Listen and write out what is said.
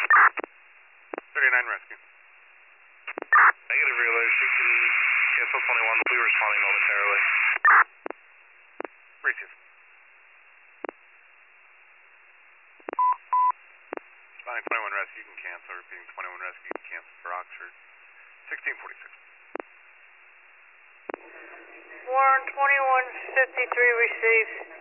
39 rescue. Negative relay, seeking cancel 21, we'll be responding momentarily. Receive. Responding 21 rescue, you can cancel. Repeating 21 rescue, you can cancel for Oxford. 1646. Warren 2153 received.